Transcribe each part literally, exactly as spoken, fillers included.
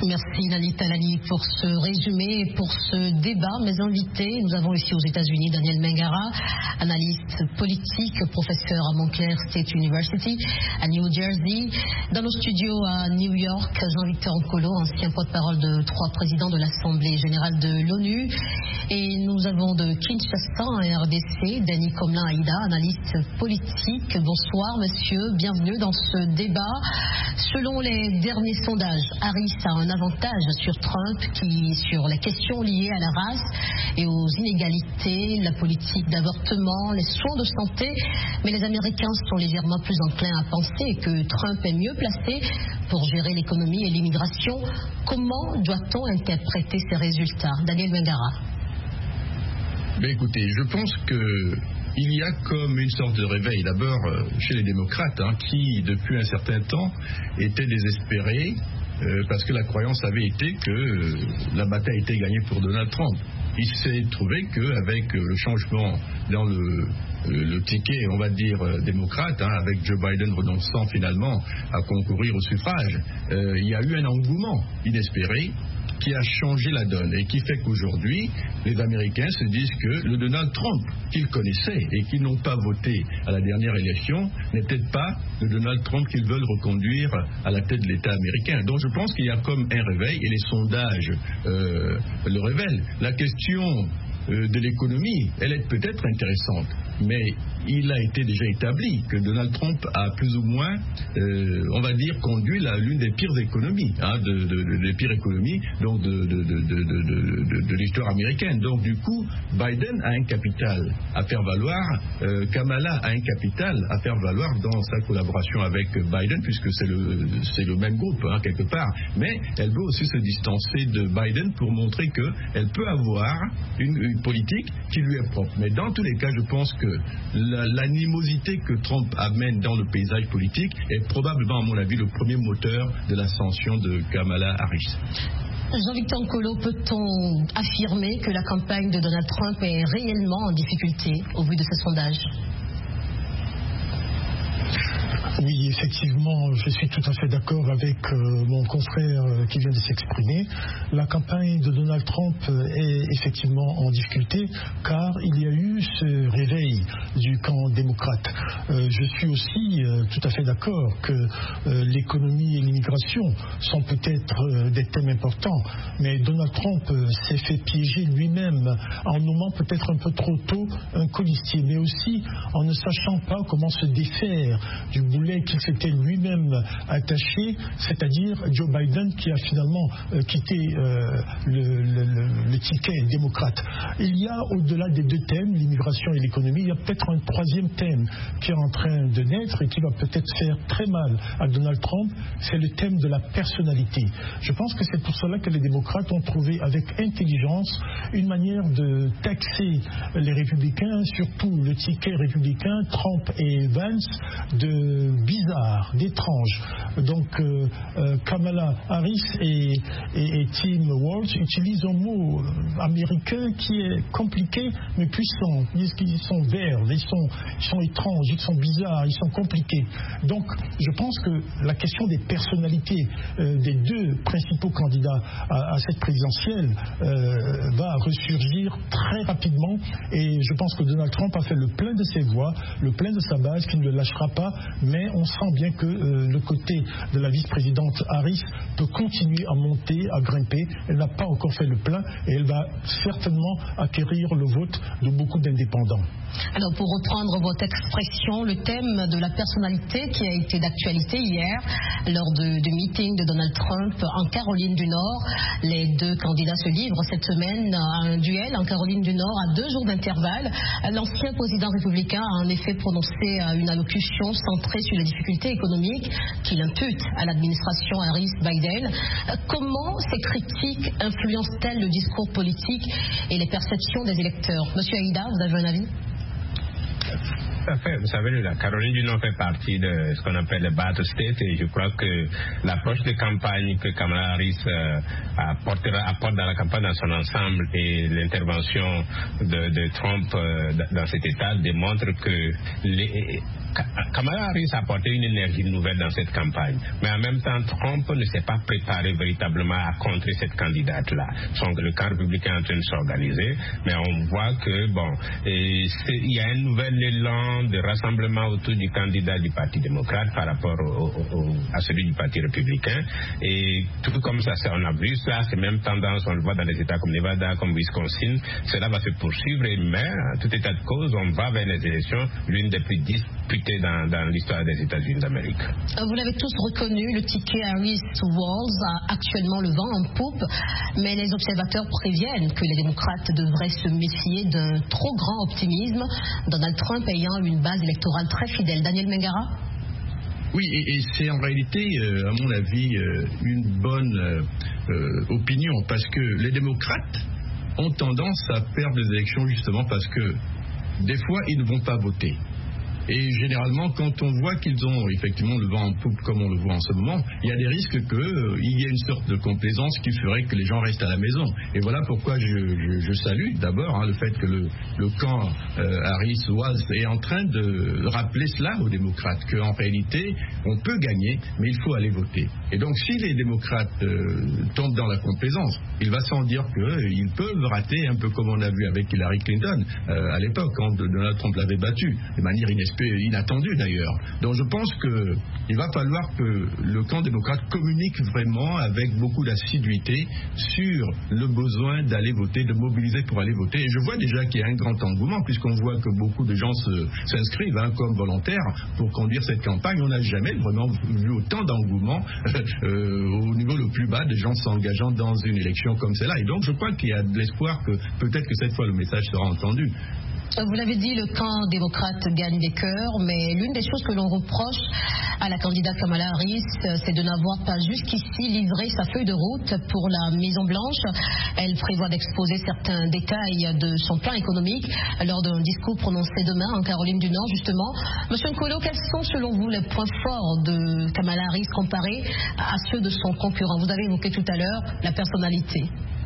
Merci Lali Talali pour ce résumé et pour ce débat. Mes invités, nous avons ici aux États-Unis Daniel Mengara, analyste politique, professeur à Montclair State University à New Jersey. Dans nos studios à New York, Jean-Victor Nkolo, ancien porte-parole de trois présidents de l'Assemblée générale de l'ONU. Et nous avons de Kinshasa en R D C, Danny Komlan-Aïda, analyste politique. Bonsoir monsieur, bienvenue dans ce débat. Selon les derniers sondages, Harris a un avantage sur Trump qui, sur les questions liées à la race et aux inégalités, la politique d'avortement, les soins de santé. Mais les Américains sont légèrement plus enclins à penser que Trump est mieux placé pour gérer l'économie et l'immigration. Comment doit-on interpréter ces résultats? Daniel Mengara. Ben écoutez, je pense que il y a comme une sorte de réveil, d'abord chez les démocrates, hein, qui depuis un certain temps étaient désespérés euh, parce que la croyance avait été que euh, la bataille était gagnée pour Donald Trump. Il s'est trouvé qu'avec euh, le changement dans le, euh, le ticket, on va dire, euh, démocrate, hein, avec Joe Biden renonçant finalement à concourir au suffrage, euh, il y a eu un engouement inespéré qui a changé la donne et qui fait qu'aujourd'hui, les Américains se disent que le Donald Trump qu'ils connaissaient et qu'ils n'ont pas voté à la dernière élection n'est peut-être pas le Donald Trump qu'ils veulent reconduire à la tête de l'État américain. Donc je pense qu'il y a comme un réveil et les sondages euh, le révèlent. La question euh, de l'économie, elle est peut-être intéressante, mais il a été déjà établi que Donald Trump a plus ou moins, euh, on va dire, conduit la, l'une des pires économies, hein, de, de, de, des pires économies donc de, de, de, de, de, de, de l'histoire américaine. Donc du coup, Biden a un capital à faire valoir, euh, Kamala a un capital à faire valoir dans sa collaboration avec Biden, puisque c'est le, c'est le même groupe, hein, quelque part. Mais elle veut aussi se distancer de Biden pour montrer qu'elle peut avoir une, une politique qui lui est propre. Mais dans tous les cas, je pense que la l'animosité que Trump amène dans le paysage politique est probablement, à mon avis, le premier moteur de l'ascension de Kamala Harris. Jean-Victor Nkolo, peut-on affirmer que la campagne de Donald Trump est réellement en difficulté au vu de ces sondages? Oui, effectivement, je suis tout à fait d'accord avec euh, mon confrère euh, qui vient de s'exprimer. La campagne de Donald Trump est effectivement en difficulté car il y a eu ce réveil du camp démocrate. Euh, je suis aussi euh, tout à fait d'accord que euh, l'économie et l'immigration sont peut-être euh, des thèmes importants, mais Donald Trump euh, s'est fait piéger lui-même en nommant peut-être un peu trop tôt un colistier, mais aussi en ne sachant pas comment se défaire du boulot qu'il s'était lui-même attaché, c'est-à-dire Joe Biden qui a finalement euh, quitté euh, le, le, le ticket démocrate. Il y a au-delà des deux thèmes, l'immigration et l'économie, il y a peut-être un troisième thème qui est en train de naître et qui va peut-être faire très mal à Donald Trump, c'est le thème de la personnalité. Je pense que c'est pour cela que les démocrates ont trouvé avec intelligence une manière de taxer les républicains, surtout le ticket républicain, Trump et Vance, de bizarre, d'étrange. Donc euh, euh, Kamala Harris et, et, et Tim Walz utilisent un mot américain qui est compliqué mais puissant. Ils disent qu'ils sont verts, ils sont, ils sont étranges, ils sont bizarres, ils sont compliqués. Donc je pense que la question des personnalités euh, des deux principaux candidats à, à cette présidentielle euh, va ressurgir très rapidement et je pense que Donald Trump a fait le plein de ses voix, le plein de sa base qui ne le lâchera pas, mais on sent bien que euh, le côté de la vice-présidente Harris peut continuer à monter, à grimper. Elle n'a pas encore fait le plein et elle va certainement acquérir le vote de beaucoup d'indépendants. Alors pour reprendre votre expression, le thème de la personnalité qui a été d'actualité hier lors de, du meeting de Donald Trump en Caroline du Nord, les deux candidats se livrent cette semaine à un duel en Caroline du Nord à deux jours d'intervalle. L'ancien président républicain a en effet prononcé une allocution centrée sur les difficultés économiques qu'il impute à l'administration Harris-Biden. Comment ces critiques influencent-elles le discours politique et les perceptions des électeurs? Monsieur Aïda, vous avez un avis? Fait, vous savez, la Caroline du Nord fait partie de ce qu'on appelle le Battle State, et je crois que l'approche de campagne que Kamala Harris euh, apporte, apporte dans la campagne dans son ensemble et l'intervention de, de Trump euh, dans cet État démontre que les, Kamala Harris a apporté une énergie nouvelle dans cette campagne, mais en même temps Trump ne s'est pas préparé véritablement à contrer cette candidate-là. Donc le camp républicain est en train de s'organiser, mais on voit que bon, il y a un nouvel élan de rassemblement autour du candidat du Parti démocrate par rapport au, au, à celui du Parti républicain, et tout comme ça, on a vu ça, c'est même tendance, on le voit dans des États comme Nevada, comme Wisconsin, cela va se poursuivre, mais en tout état de cause, on va vers les élections, l'une des plus disputées dans, dans l'histoire des États-Unis d'Amérique. Vous l'avez tous reconnu, le ticket Harris-Walz a actuellement le vent en poupe, mais les observateurs préviennent que les démocrates devraient se méfier d'un trop grand optimisme, Donald Trump ayant une base électorale très fidèle. Daniel Mengara? Oui, et, et c'est en réalité, euh, à mon avis, euh, une bonne euh, euh, opinion, parce que les démocrates ont tendance à perdre les élections justement parce que des fois, ils ne vont pas voter. Et généralement, quand on voit qu'ils ont effectivement le vent en poupe, comme on le voit en ce moment, il y a des risques qu'il euh, y ait une sorte de complaisance qui ferait que les gens restent à la maison. Et voilà pourquoi je, je, je salue d'abord hein, le fait que le, le camp euh, Harris-Walz est en train de rappeler cela aux démocrates, qu'en réalité, on peut gagner, mais il faut aller voter. Et donc, si les démocrates euh, tombent dans la complaisance, il va sans dire qu'ils peuvent rater, un peu comme on a vu avec Hillary Clinton euh, à l'époque, quand Donald Trump l'avait battu, de manière inespérée. Inattendu d'ailleurs. Donc je pense qu'il va falloir que le camp démocrate communique vraiment avec beaucoup d'assiduité sur le besoin d'aller voter, de mobiliser pour aller voter. Et je vois déjà qu'il y a un grand engouement, puisqu'on voit que beaucoup de gens se, s'inscrivent hein, comme volontaires pour conduire cette campagne. On n'a jamais vraiment vu autant d'engouement euh, au niveau le plus bas de gens s'engageant dans une élection comme celle-là. Et donc je crois qu'il y a de l'espoir que peut-être que cette fois le message sera entendu. Vous l'avez dit, le camp démocrate gagne des cœurs, mais l'une des choses que l'on reproche à la candidate Kamala Harris, c'est de n'avoir pas jusqu'ici livré sa feuille de route pour la Maison-Blanche. Elle prévoit d'exposer certains détails de son plan économique lors d'un discours prononcé demain en Caroline du Nord, justement. Monsieur Nkolo, quels sont selon vous les points forts de Kamala Harris comparés à ceux de son concurrent? Vous avez évoqué tout à l'heure la personnalité.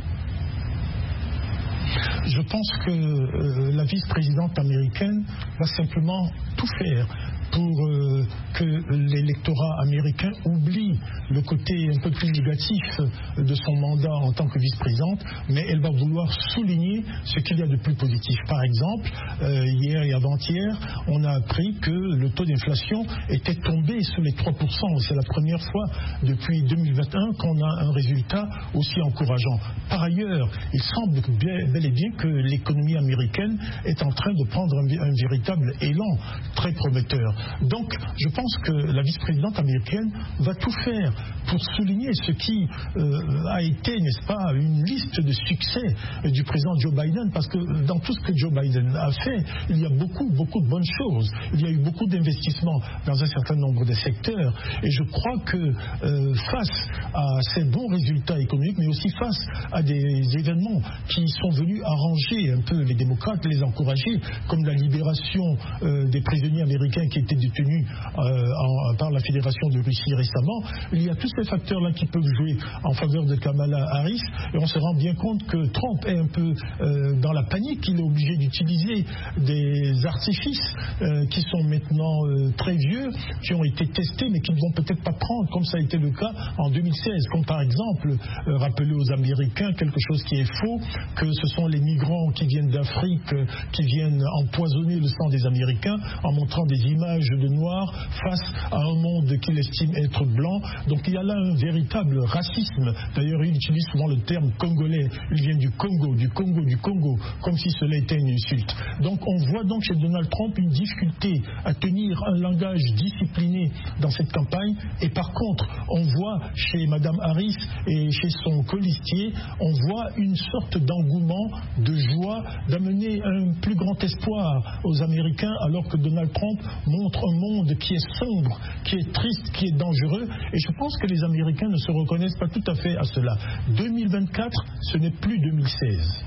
Je pense que euh, la vice-présidente américaine va simplement tout faire pour euh, que l'électorat américain oublie le côté un peu plus négatif de son mandat en tant que vice-présidente, mais elle va vouloir souligner ce qu'il y a de plus positif. Par exemple, euh, hier et avant-hier, on a appris que le taux d'inflation était tombé sous les trois pour cent. C'est la première fois depuis deux mille vingt et un qu'on a un résultat aussi encourageant. Par ailleurs, il semble bien, bel et bien que l'économie américaine est en train de prendre un, un véritable élan très prometteur. Donc, je pense que la vice-présidente américaine va tout faire pour souligner ce qui euh, a été, n'est-ce pas, une liste de succès du président Joe Biden, parce que dans tout ce que Joe Biden a fait, il y a beaucoup, beaucoup de bonnes choses. Il y a eu beaucoup d'investissements dans un certain nombre de secteurs, et je crois que euh, face à ces bons résultats économiques, mais aussi face à des événements qui sont venus arranger un peu les démocrates, les encourager, comme la libération euh, des prisonniers américains qui étaient détenus euh, en, par la Fédération de Russie récemment, il y a tous ces facteurs-là qui peuvent jouer en faveur de Kamala Harris, et on se rend bien compte que Trump est un peu euh, dans la panique. Il est obligé d'utiliser des artifices euh, qui sont maintenant euh, très vieux, qui ont été testés mais qui ne vont peut-être pas prendre, comme ça a été le cas en deux mille seize, comme par exemple euh, rappeler aux Américains quelque chose qui est faux, que ce sont les migrants qui viennent d'Afrique euh, qui viennent empoisonner le sang des Américains en montrant des images de noirs face à un monde qu'il estime être blanc. Donc il y a là un véritable racisme. D'ailleurs, il utilise souvent le terme congolais. Il vient du Congo, du Congo, du Congo, comme si cela était une insulte. Donc on voit donc chez Donald Trump une difficulté à tenir un langage discipliné dans cette campagne. Et par contre, on voit chez Mme Harris et chez son colistier, on voit une sorte d'engouement, de joie, d'amener un plus grand espoir aux Américains, alors que Donald Trump montre un monde qui est sombre, qui est triste, qui est dangereux. Et je pense que les Américains ne se reconnaissent pas tout à fait à cela. deux mille vingt-quatre, ce n'est plus deux mille seize.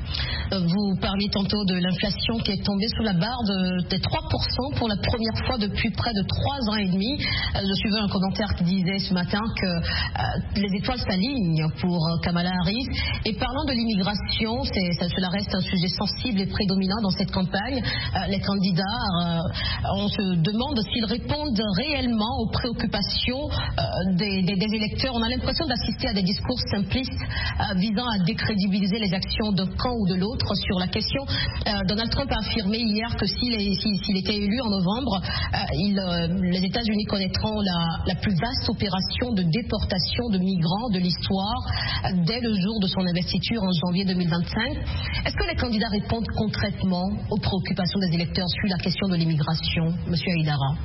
Vous parliez tantôt de l'inflation qui est tombée sous la barre de, des trois pour cent pour la première fois depuis près de trois ans et demi. Je suivais un commentaire qui disait ce matin que euh, les étoiles s'alignent pour Kamala Harris. Et parlant de l'immigration, c'est, ça, cela reste un sujet sensible et prédominant dans cette campagne. Euh, les candidats, euh, on se demande s'ils répondent réellement aux préoccupations euh, des, des, des électeurs. On a l'impression d'assister à des discours simplistes euh, visant à décrédibiliser les actions d'un camp ou de l'autre sur la question. Euh, Donald Trump a affirmé hier que s'il, est, s'il, s'il était élu en novembre, euh, il, euh, les États-Unis connaîtront la, la plus vaste opération de déportation de migrants de l'histoire euh, dès le jour de son investiture en janvier deux mille vingt-cinq. Est-ce que les candidats répondent concrètement aux préoccupations des électeurs sur la question de l'immigration, Monsieur Haïdara?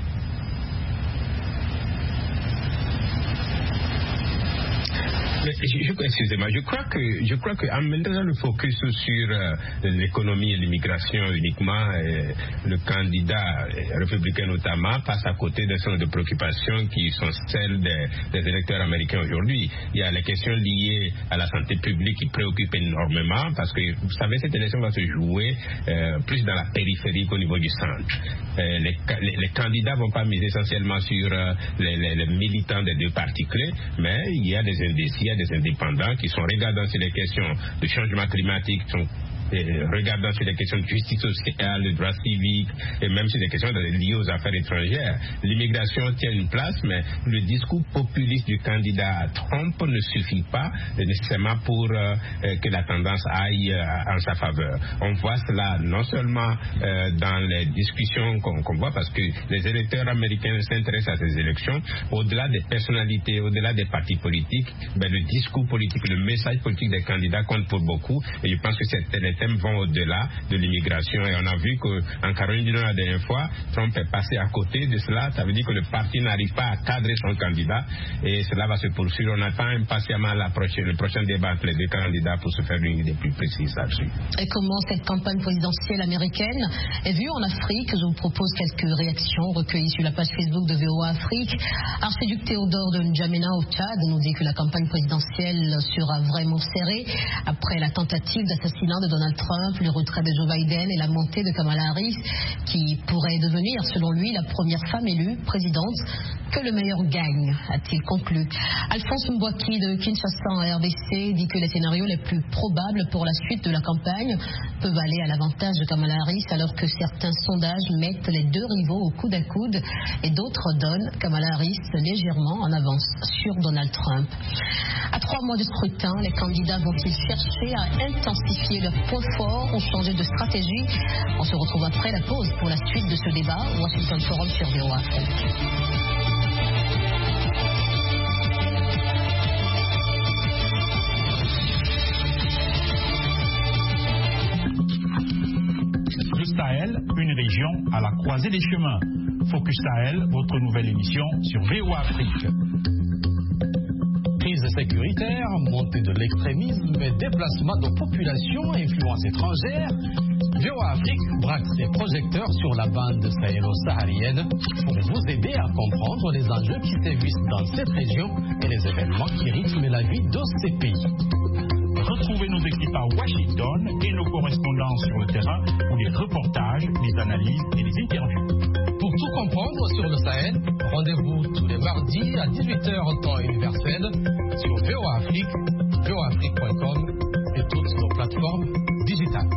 Mais je, excusez-moi, je crois que je crois que en maintenant le focus sur euh, l'économie et l'immigration uniquement, euh, le candidat républicain notamment passe à côté d'un certain nombre de préoccupations qui sont celles des, des électeurs américains aujourd'hui. Il y a les questions liées à la santé publique qui préoccupent énormément parce que vous savez cette élection va se jouer euh, plus dans la périphérie qu'au niveau du centre. Euh, les, les, les candidats vont pas miser essentiellement sur euh, les, les, les militants des deux partis clés, mais il y a des indécis, il y a des indépendants qui sont regardants sur les questions de changement climatique, sont et regardant sur les questions de justice sociale, de droits civiques et même sur les questions liées aux affaires étrangères. L'immigration tient une place, mais le discours populiste du candidat Trump ne suffit pas nécessairement pour euh, que la tendance aille euh, en sa faveur. On voit cela non seulement euh, dans les discussions qu'on, qu'on voit, parce que les électeurs américains s'intéressent à ces élections, au-delà des personnalités, au-delà des partis politiques, ben, le discours politique, le message politique des candidats compte pour beaucoup, et je pense que c'est les thèmes vont au-delà de l'immigration, et on a vu qu'en Caroline du Nord la dernière fois, Trump est passé à côté de cela. Ça veut dire que le parti n'arrive pas à cadrer son candidat, et cela va se poursuivre. On attend impatiemment la prochaine, le prochain débat entre les deux candidats pour se faire une idée plus précise là-dessus. Et comment cette campagne présidentielle américaine est vue en Afrique? Je vous propose quelques réactions recueillies sur la page Facebook de V O A Afrique. Archiduc Théodore de N'Djamena au Tchad nous dit que la campagne présidentielle sera vraiment serrée après la tentative d'assassinat de Donald Trump, le retrait de Joe Biden et la montée de Kamala Harris, qui pourrait devenir, selon lui, la première femme élue présidente. Que le meilleur gagne, a-t-il conclu. Alphonse Mbouaki de Kinshasa en R D C dit que les scénarios les plus probables pour la suite de la campagne peuvent aller à l'avantage de Kamala Harris, alors que certains sondages mettent les deux rivaux au coude à coude et d'autres donnent Kamala Harris légèrement en avance sur Donald Trump. À trois mois de scrutin, les candidats vont-ils chercher à intensifier leurs points forts ou changer de stratégie? On se retrouve après la pause pour la suite de ce débat. Washington Forum sur V O A Afrique. Sahel, une région à la croisée des chemins. Focus Sahel, votre nouvelle émission sur V O A Afrique. Crise sécuritaire, montée de l'extrémisme et déplacement de populations à influence étrangère, V O A Afrique braque ses projecteurs sur la bande sahélo-saharienne pour vous aider à comprendre les enjeux qui sévissent dans cette région et les événements qui rythment la vie de ces pays. Retrouvez nos équipes à Washington et nos correspondants sur le terrain pour les reportages, les analyses et les interviews. Pour tout comprendre sur le Sahel, rendez-vous tous les mardis à dix-huit heures temps universel sur V O A Afrique, V O A Afrique point com et toutes nos plateformes digitales.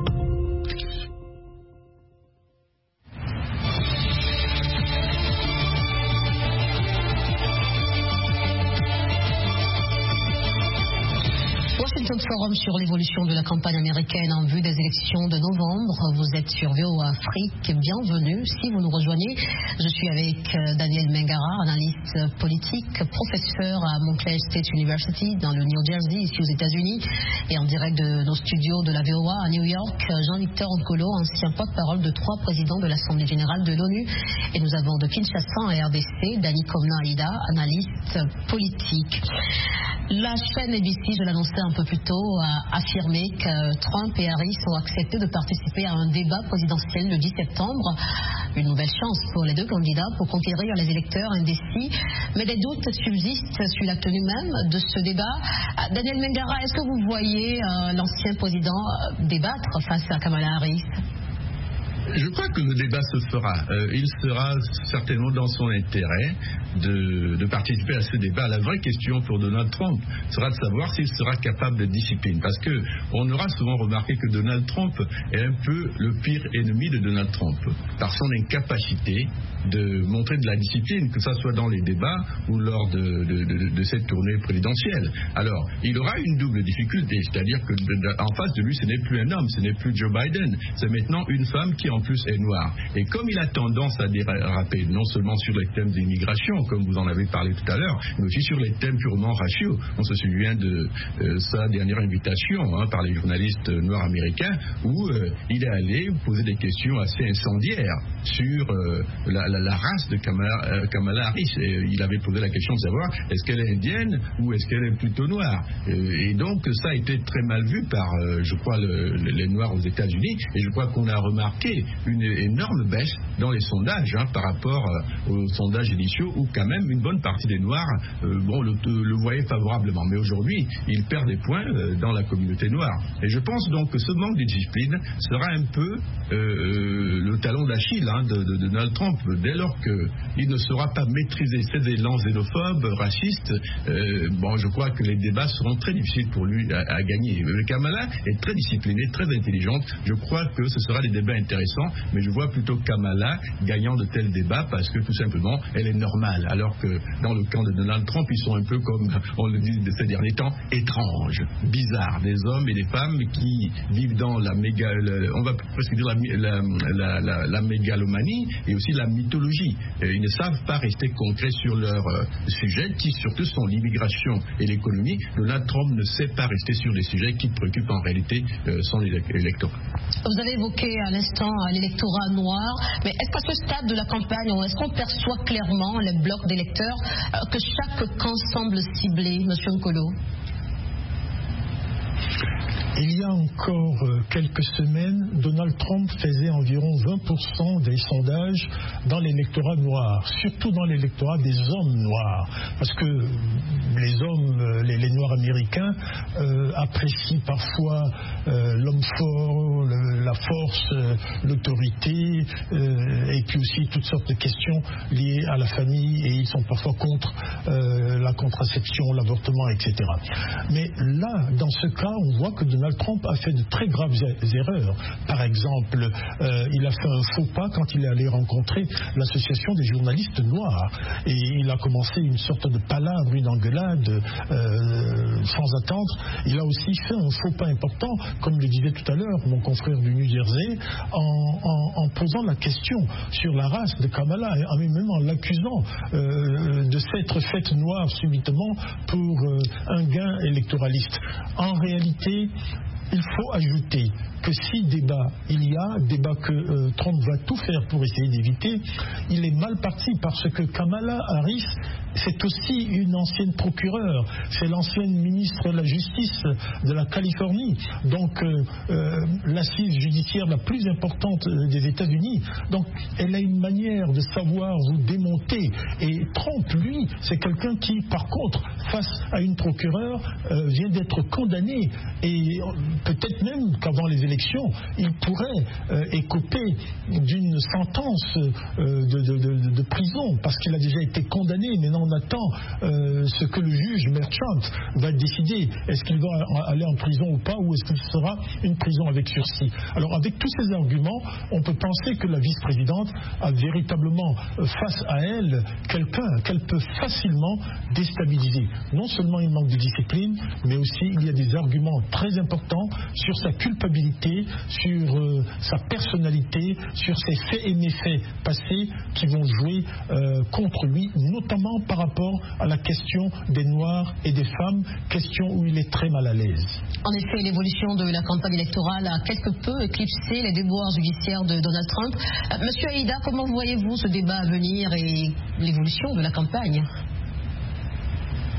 Washington Forum sur l'évolution de la campagne américaine en vue des élections de novembre. Vous êtes sur V O A Afrique. Bienvenue si vous nous rejoignez. Je suis avec Daniel Mengara, analyste politique, professeur à Montclair State University dans le New Jersey, ici aux États-Unis, et en direct de nos studios de la V O A à New York, Jean-Victor Nkolo, ancien porte-parole de trois présidents de l'Assemblée générale de l'ONU. Et nous avons de Kinshasa en R D C, Dani Komna Aïda, analyste politique. La chaîne A B C, je l'annonçais un peu plus tôt, a affirmé que Trump et Harris ont accepté de participer à un débat présidentiel le dix septembre. Une nouvelle chance pour les deux candidats pour conquérir les électeurs indécis. Mais des doutes subsistent sur la tenue même de ce débat. Daniel Mengara, est-ce que vous voyez euh, l'ancien président débattre face à Kamala Harris? Je crois que le débat se fera. Euh, il sera certainement dans son intérêt de, de participer à ce débat. La vraie question pour Donald Trump sera de savoir s'il sera capable de discipline. Parce que on aura souvent remarqué que Donald Trump est un peu le pire ennemi de Donald Trump par son incapacité de montrer de la discipline, que ce soit dans les débats ou lors de, de, de, de cette tournée présidentielle. Alors, il aura une double difficulté, c'est-à-dire que en face de lui, ce n'est plus un homme, ce n'est plus Joe Biden, c'est maintenant une femme qui en plus est noire. Et comme il a tendance à déraper non seulement sur les thèmes d'immigration, comme vous en avez parlé tout à l'heure, mais aussi sur les thèmes purement raciaux. On se souvient de euh, sa dernière invitation hein, par les journalistes noirs américains où euh, il est allé poser des questions assez incendiaires sur euh, la, la, la race de Kamala, euh, Kamala Harris. Et il avait posé la question de savoir est-ce qu'elle est indienne ou est-ce qu'elle est plutôt noire. euh, Et donc ça a été très mal vu par, euh, je crois, le, les Noirs aux États-Unis. Et je crois qu'on a remarqué une énorme baisse dans les sondages hein, par rapport euh, aux sondages initiaux où quand même une bonne partie des Noirs euh, bon, le, le voyaient favorablement. Mais aujourd'hui, il perd des points euh, dans la communauté noire. Et je pense donc que ce manque de discipline sera un peu euh, le talon d'Achille hein, de, de, de Donald Trump. Dès lors qu'il ne saura pas maîtriser ses élans xénophobes, racistes, euh, bon, je crois que les débats seront très difficiles pour lui à, à gagner. Mais Kamala est très disciplinée, très intelligente. Je crois que ce sera des débats intéressants, mais je vois plutôt Kamala gagnant de tels débats parce que tout simplement, elle est normale. Alors que dans le camp de Donald Trump, ils sont un peu comme, on le dit de ces derniers temps, étranges, bizarres. Des hommes et des femmes qui vivent dans la méga, on va presque dire la, la, la, la, la mégalomanie et aussi la mythologie. Ils ne savent pas rester concrets sur leurs euh, sujets qui surtout sont l'immigration et l'économie. Donald Trump ne sait pas rester sur des sujets qui préoccupent en réalité euh, son électorat. Vous avez évoqué à l'instant l'électorat noir, mais est-ce qu'à ce stade de la campagne, est-ce qu'on perçoit clairement les blocs d'électeurs euh, que chaque camp semble cibler, M. Nkolo? Il y a encore quelques semaines, Donald Trump faisait environ vingt pour cent des sondages dans l'électorat noir, surtout dans l'électorat des hommes noirs, parce que les hommes, les, les noirs américains euh, apprécient parfois euh, l'homme fort, le, la force, euh, l'autorité, euh, et puis aussi toutes sortes de questions liées à la famille, et ils sont parfois contre euh, la contraception, l'avortement, et cetera. Mais là, dans ce cas, on voit que Donald Trump a fait de très graves erreurs. Par exemple, euh, il a fait un faux pas quand il est allé rencontrer l'association des journalistes noirs. Et il a commencé une sorte de palabre, une engueulade euh, sans attendre. Il a aussi fait un faux pas important, comme le disait tout à l'heure mon confrère du New Jersey, en, en, en posant la question sur la race de Kamala, et en même en l'accusant euh, de s'être faite noire subitement pour euh, un gain électoraliste. En réalité, il faut ajouter que si débat il y a, débat que euh, Trump va tout faire pour essayer d'éviter, il est mal parti parce que Kamala Harris, c'est aussi une ancienne procureure, c'est l'ancienne ministre de la Justice de la Californie, donc euh, euh, l'assise judiciaire la plus importante des États-Unis. Donc elle a une manière de savoir vous démonter. Et Trump, lui, c'est quelqu'un qui, par contre, face à une procureure, euh, vient d'être condamné. Et euh, peut-être même qu'avant les élections, il pourrait euh, écoper d'une sentence euh, de, de, de, de prison, parce qu'il a déjà été condamné. Maintenant, on attend euh, ce que le juge Merchant va décider. Est-ce qu'il va aller en prison ou pas, ou est-ce qu'il sera une prison avec sursis? Alors, avec tous ces arguments, on peut penser que la vice-présidente a véritablement face à elle quelqu'un qu'elle peut facilement déstabiliser. Non seulement il manque de discipline, mais aussi il y a des arguments très importants sur sa culpabilité, sur euh, sa personnalité, sur ses faits et méfaits passés qui vont jouer euh, contre lui, notamment par rapport à la question des Noirs et des femmes, question où il est très mal à l'aise. En effet, l'évolution de la campagne électorale a quelque peu éclipsé les déboires judiciaires de Donald Trump. Euh, Monsieur Aïda, comment voyez-vous ce débat à venir et l'évolution de la campagne?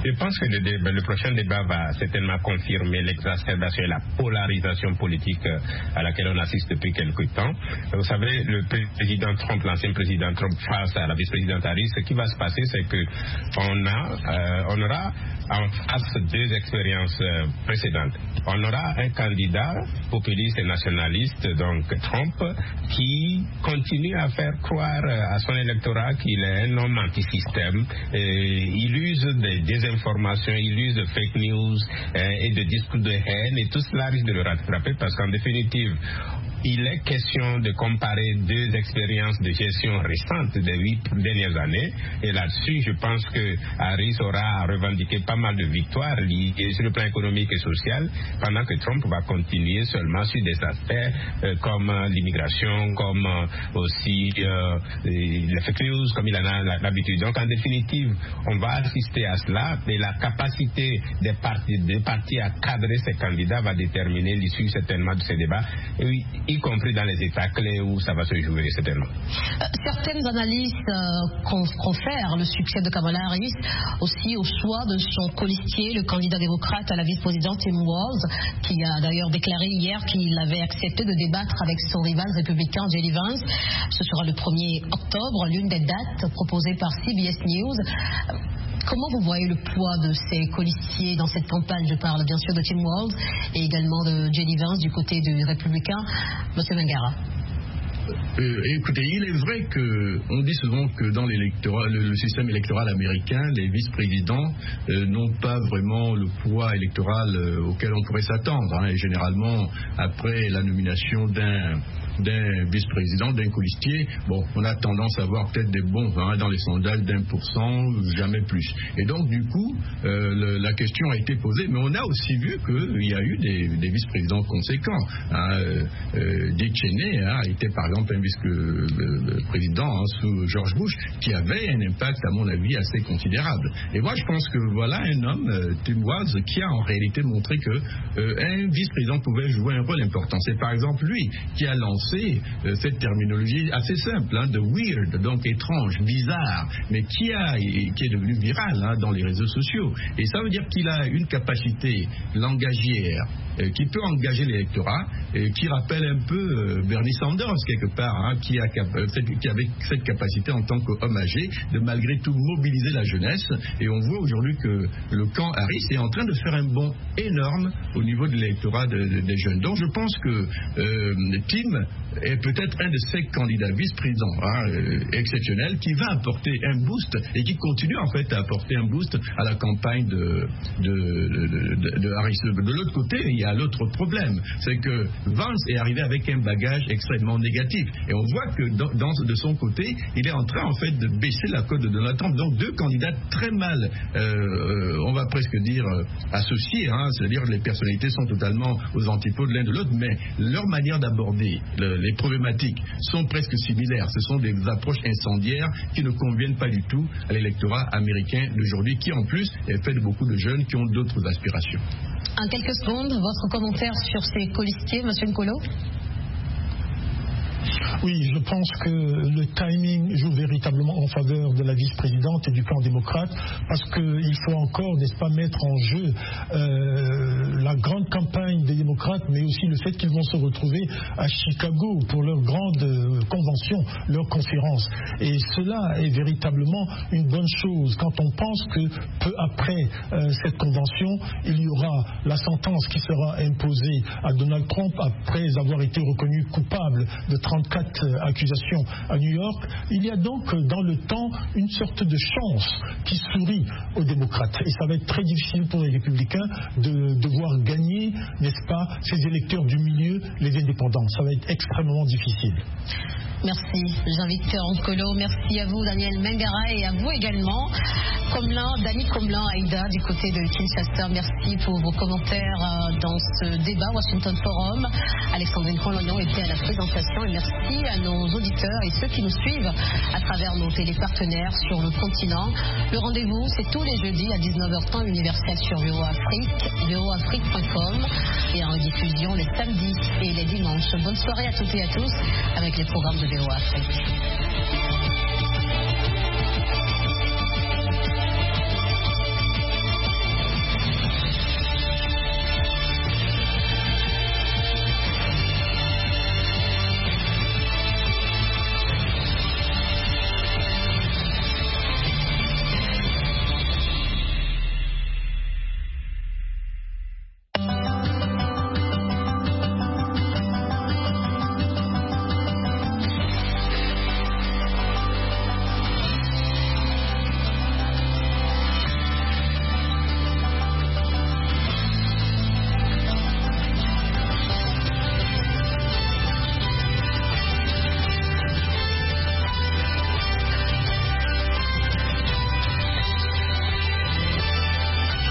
Je pense que le, débat, le prochain débat va certainement confirmer l'exacerbation et la polarisation politique à laquelle on assiste depuis quelque temps. Vous savez, le président Trump, l'ancien président Trump face à la vice-présidente Harris, ce qui va se passer, c'est que on a, euh, on aura en face deux expériences euh, précédentes. On aura un candidat populiste et nationaliste, donc Trump, qui continue à faire croire à son électorat qu'il est un homme anti-système. Et il use des désinformations, il use de fake news euh, et de discours de haine, et tout cela risque de le rattraper parce qu'en définitive, il est question de comparer deux expériences de gestion récentes des huit dernières années. Et là-dessus, je pense que Harris aura revendiqué pas mal de victoires liées sur le plan économique et social, pendant que Trump va continuer seulement sur des aspects euh, comme euh, l'immigration, comme euh, aussi euh, les fake news, comme il en a l'habitude. Donc, en définitive, on va assister à cela, et la capacité des partis, des partis à cadrer ces candidats va déterminer l'issue certainement de ces débats. Et oui, y compris dans les états clés où ça va se jouer certainement. Euh, certaines analystes euh, confèrent le succès de Kamala Harris aussi au choix de son colistier, le candidat démocrate à la vice-présidente Tim Walz, qui a d'ailleurs déclaré hier qu'il avait accepté de débattre avec son rival républicain J D Vance. Ce sera le premier octobre, l'une des dates proposées par C B S News. Comment vous voyez le poids de ces colistiers dans cette campagne? Je parle bien sûr de Tim Walz et également de J D Vance du côté du républicain. Monsieur Mangara. Euh, écoutez, il est vrai que on dit souvent que dans l'électorat, le, le système électoral américain, les vice-présidents euh, n'ont pas vraiment le poids électoral euh, auquel on pourrait s'attendre. Hein, et généralement, après la nomination d'un d'un vice-président, d'un colistier, bon, on a tendance à avoir peut-être des bons hein, dans les sondages d'un pour cent, jamais plus. Et donc, du coup, euh, le, la question a été posée, mais on a aussi vu qu'il y a eu des, des vice-présidents conséquents. Hein, euh, Dick Cheney hein, était par exemple un vice-président hein, sous George Bush, qui avait un impact, à mon avis, assez considérable. Et moi, je pense que voilà un homme, euh, Tim Walz, qui a en réalité montré que euh, un vice-président pouvait jouer un rôle important. C'est par exemple lui qui a lancé Euh, cette terminologie assez simple hein, de weird, donc étrange, bizarre, mais qui, a, qui est devenu viral hein, dans les réseaux sociaux. Et ça veut dire qu'il a une capacité langagière euh, qui peut engager l'électorat, et qui rappelle un peu euh, Bernie Sanders quelque part, hein, qui, a, qui avait cette capacité en tant qu'homme âgé de malgré tout mobiliser la jeunesse. Et on voit aujourd'hui que le camp Harris est en train de faire un bond énorme au niveau de l'électorat de, de, des jeunes. Donc je pense que euh, Tim est peut-être un de ces candidats vice-présidents hein, euh, exceptionnels qui va apporter un boost et qui continue en fait à apporter un boost à la campagne de, de, de, de, de Harris. De l'autre côté, il y a l'autre problème, c'est que Vance est arrivé avec un bagage extrêmement négatif et on voit que dans, dans, de son côté, il est en train en fait de baisser la cote de Donald Trump. Donc deux candidats très mal, euh, on va presque dire euh, associés, hein, c'est-à-dire les personnalités sont totalement aux antipodes l'un de l'autre, mais leur manière d'aborder le, les problématiques sont presque similaires. Ce sont des approches incendiaires qui ne conviennent pas du tout à l'électorat américain d'aujourd'hui, qui en plus est fait de beaucoup de jeunes qui ont d'autres aspirations. En quelques secondes, votre commentaire sur ces colistiers, monsieur Nkolo? Oui, je pense que le timing joue véritablement en faveur de la vice-présidente et du camp démocrate, parce qu'il faut encore, n'est-ce pas, mettre en jeu euh, la grande campagne des démocrates, mais aussi le fait qu'ils vont se retrouver à Chicago pour leur grande euh, convention, leur conférence. Et cela est véritablement une bonne chose quand on pense que peu après euh, cette convention, il y aura la sentence qui sera imposée à Donald Trump après avoir été reconnu coupable de trente-quatre accusations à New York. Il y a donc dans le temps une sorte de chance qui sourit aux démocrates. Et ça va être très difficile pour les républicains de devoir gagner, n'est-ce pas, ces électeurs du milieu, les indépendants. Ça va être extrêmement difficile. Merci Jean-Victor Nkolo, merci à vous Daniel Mangara et à vous également Comelin, Dany Comelin, Aïda du côté de Kinshasa. Merci pour vos commentaires dans ce débat Washington Forum. Alexandrine Colognon était à la présentation et merci à nos auditeurs et ceux qui nous suivent à travers nos télépartenaires sur le continent. Le rendez-vous c'est tous les jeudis à dix-neuf heures trente universel sur V O A Afrique, V O A Afrique point com et en rediffusion les samedis et les dimanches. Bonne soirée à toutes et à tous avec les programmes de V O A Afrique.